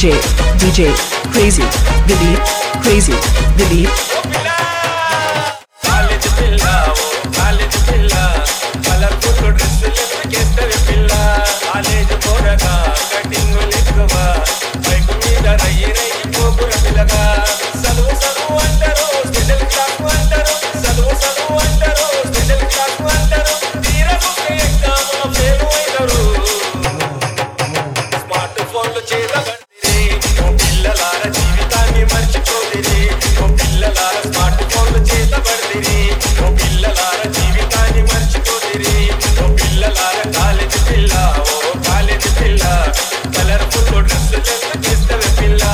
DJ Crazy Dilip Crazy Dilip college pilla college pilla colorful dress leskestare pilla college poraga cutting lekva bike meeda rayi pogura pillaga salu salu antaru special class antaru salu salu antaru special class antaru teera muke exam lo fail aynaru smartphone lo cheda పిల్లలార జీవితాన్ని మర్చిపోదిరి ఓ పిల్లలార smart ఫోన్లు చేత పడిరి ఓ పిల్లలార జీవితాన్ని మర్చిపోదిరి ఓ పిల్లలార college పిల్ల ఓ college పిల్ల colourful dress చేస్తవే పిల్ల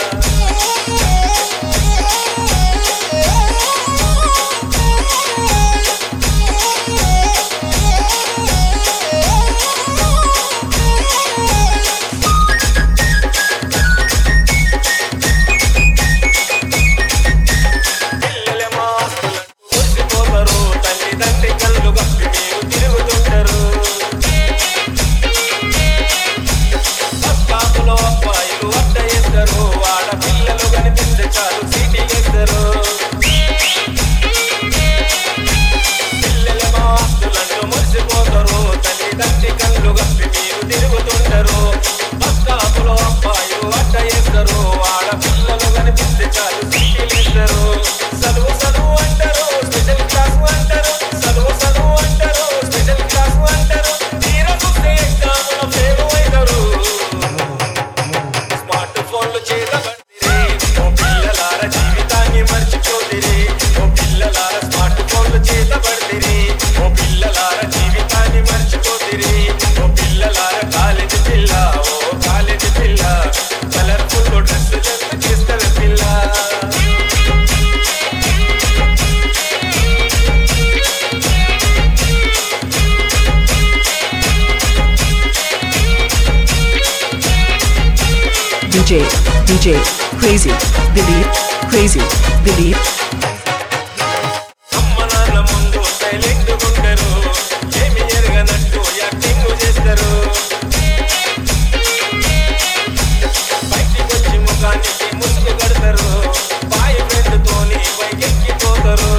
DJ Crazy Dilip Crazy Dilip అమ్మ నాన్న ముందు సైలెంట్ ఉంటారు ఏమి ఎరగనట్టు యాక్టింగ్ చేస్తారు బయటికి వచ్చి ముఖానికి ముసుగు కడతారు బాయ్ ఫ్రెండ్ తోని పైకెక్కిపోతారు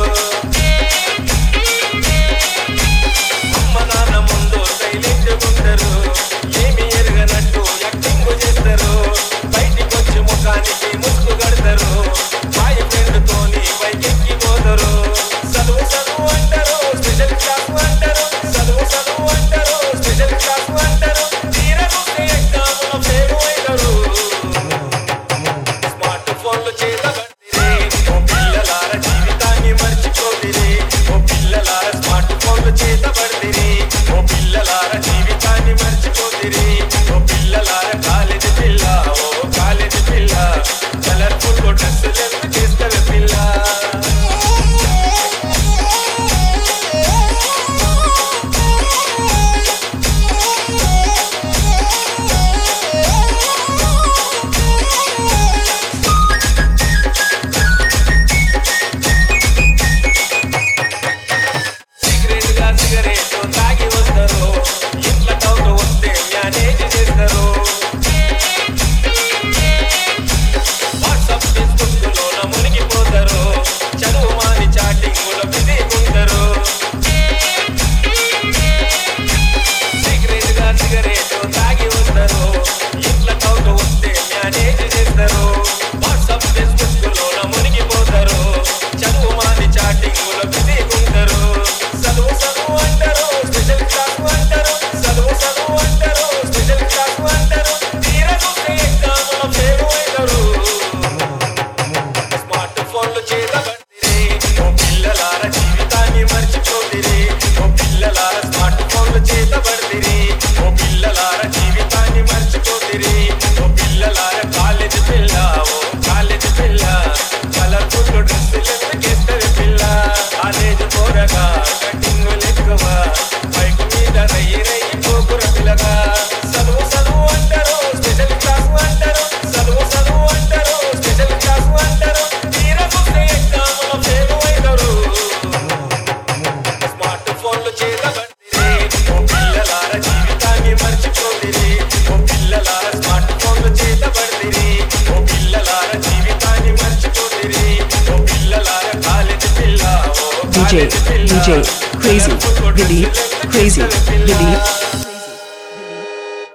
అమ్మ నాన్న ముందు సైలెంట్ ఉంటారు ఏమి ఎరగనట్టు యాక్టింగ్ చేస్తారు బయటికి వచ్చి ముఖానికి ముసుగు కడతారు బాయ్ ఫ్రెండ్ తోని DJ, DJ, Crazy, Dilip, Crazy, Dilip.